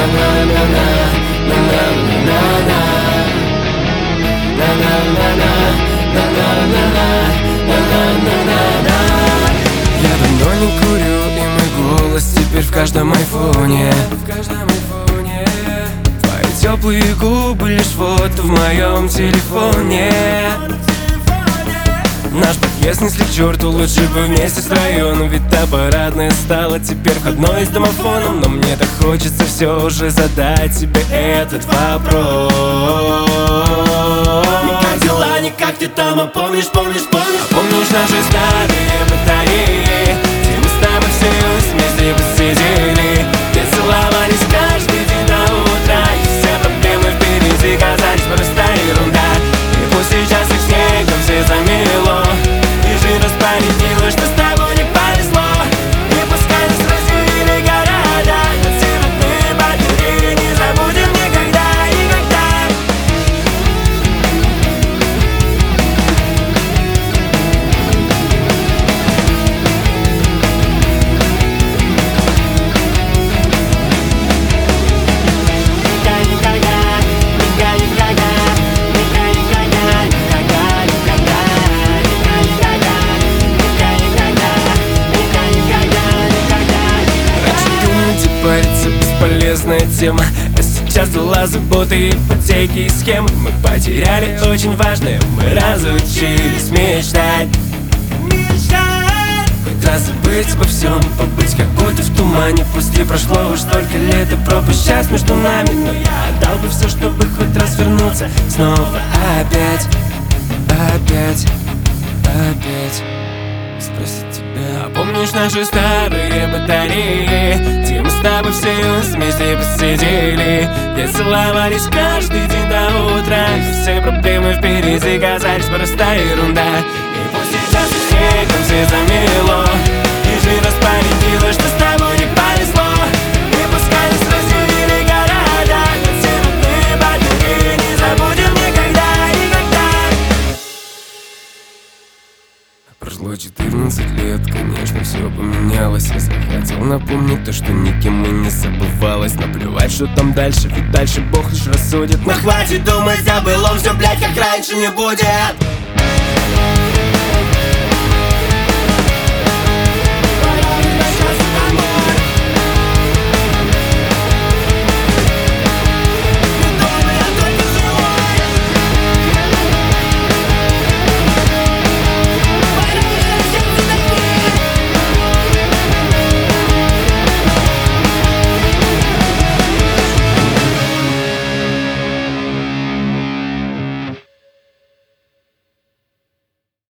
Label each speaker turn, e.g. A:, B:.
A: Я давно не курю, и мой голос теперь в каждом айфоне. Твои теплые губы лишь фото в моем телефоне. Наш подъезд несли к черту, лучше бы вместе втроем. Но ведь та парадная стала теперь входной с домофоном. Но мне так хочется все же задать тебе этот вопрос.
B: Не как дела, не как ты там, а помнишь?
A: Помнишь наши старые батареи, где мы с тобой все вместе посидели, где целовались каждый день до утра, и все проблемы впереди казались просто ерунда. И пусть сейчас их снегом все замело, и жизнь распорядилась, что с тобой не повезло. И пускай нас разделили города, но все родные батареи не забудем никогда, никогда. Париться бесполезная тема, а сейчас дела, заботы, ипотеки и схемы. Мы потеряли очень важное, мы разучились мечтать. Хоть раз забыть обо всем, побыть как будто в тумане. Пусть и прошло уж столько лет, и пропасть между нами, но я отдал бы все, чтобы хоть раз вернуться снова опять, опять, опять. Спросить тебя, помнишь наши старые батареи, где мы с тобой все вместе посидели, где целовались каждый день до утра, и все проблемы впереди казались просто ерунда. И пусть сейчас и снегом все замело, и жизнь распорядилась, что с тобой не повезло. И пускай нас разделили города, но все родные батареи не забудем никогда, никогда. Прошло 14 лет, конечно, все поменялось. Я захотел напомнить то, что никем и не забывалось. Наплевать, что там дальше, ведь дальше Бог лишь рассудит.
B: Но хватит думать о былом, все, блядь, как раньше не будет.